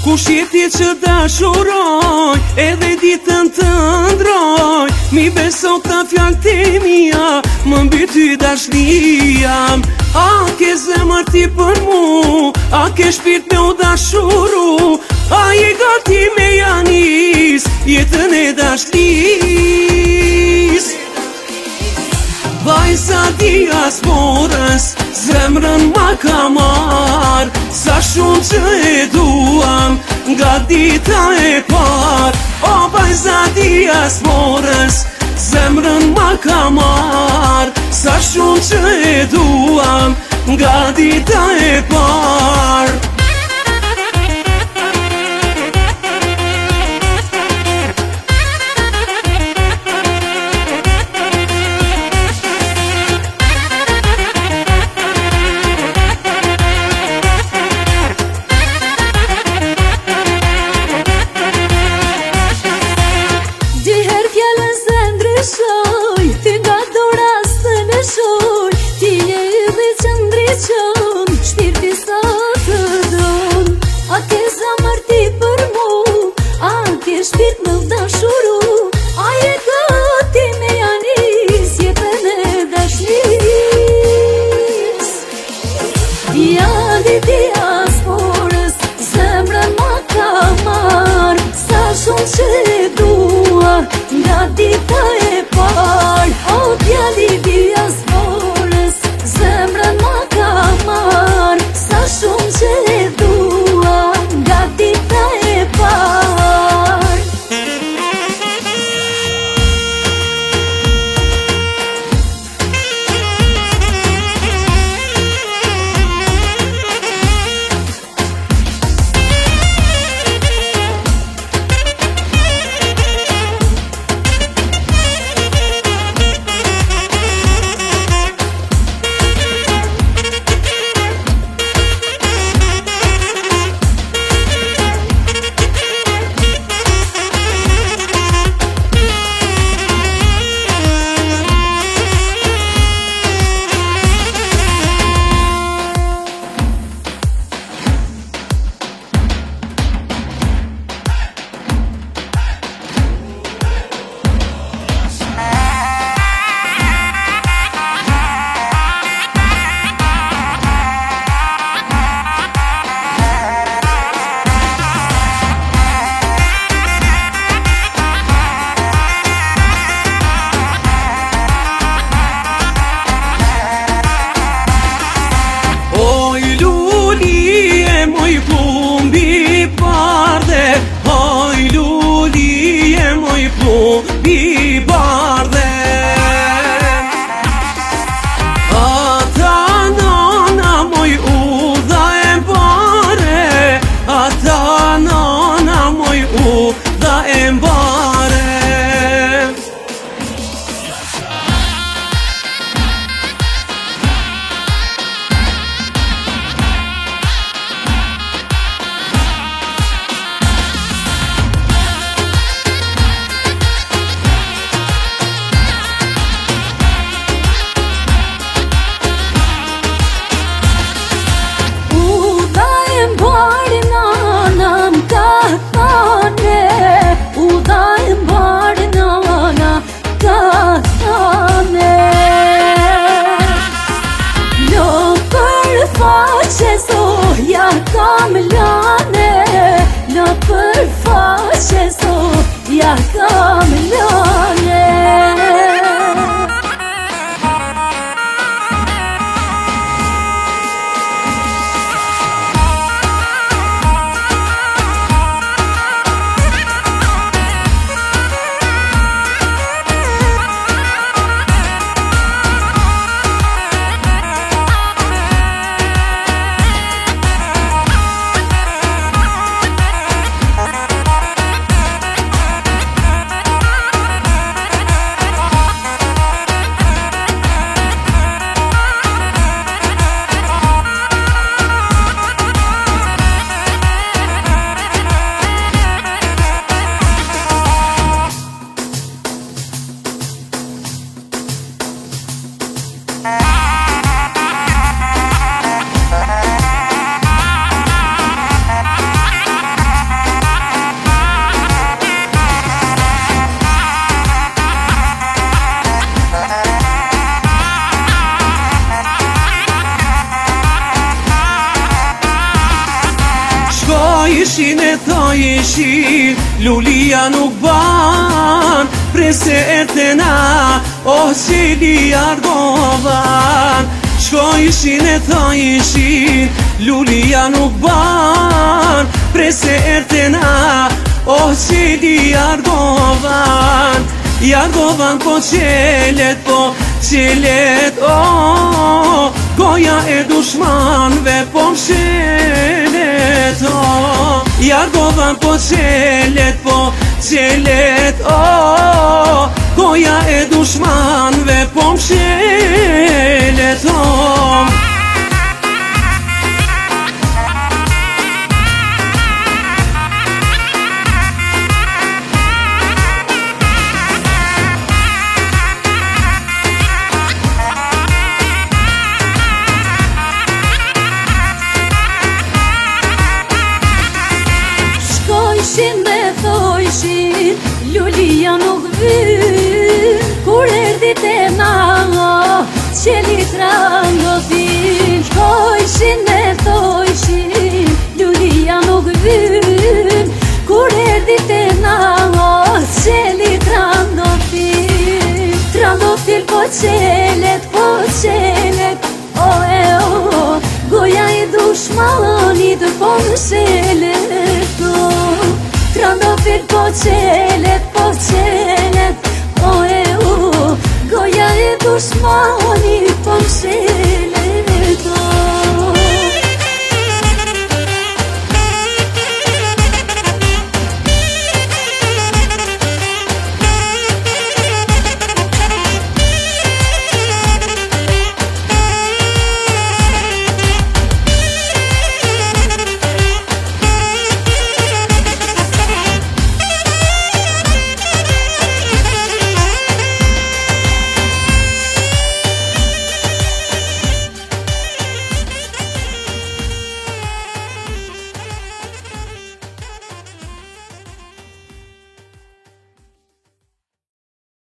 Kush je ti që dashuroj, edhe ditën të ndroj, mi beso këta fjallë të mija, më mbi ty dashnia. A ke zemër ti për mu, a ke shpirt me u dashuru, a je gati me janis, jetën e dashnis. Vajza diasporës, zemrën ma ka marr, sa shumë që e duam, nga dita e par. O vajza diasporës, zemrën ma ka marr, sa shumë që e duam, nga dita e par. Shpirt më dashuru, a je gati me janis, jetën e dashnis. Djali diasporës, zemrën ma ka marr, sa shumë që e dua, nga dita e par. O djali diasporës, zemrën ma ka marr, sa shumë që e dua, nga dita e par. Moj plumbi bardhe, oj lulije moj plumbi bardhe. Ata nana moj udha e mbare, ata nana moj udha e mbare. Ja kam lane, në për faqe so, ja kam lane. ishin e tha ishin, lulia nuk ban, prese ertena, oh qeli Ardovan. Shko ishin e tha ishin, lulia nuk ban, prese ertena, oh qeli Ardovan. Ardovan po qelet, oh, goja e dushmanve po mshelet, oh. Ardovan po qelet, oh, goja e dushmanve po mshelet, oh. Shkojshin dhe thojshin, lulia nuk vyn, kur erdi te na, qeli trandofin. Shkojshin dhe thojshin, lulia nuk vyn, kur erdi te na, qeli trandofin. Trandofin po qelet, oh e oh, goja i dushmanit po mshelet, oh. Trandafir po qelet, oh e oh, goja i dushmanit po mshelet, oh.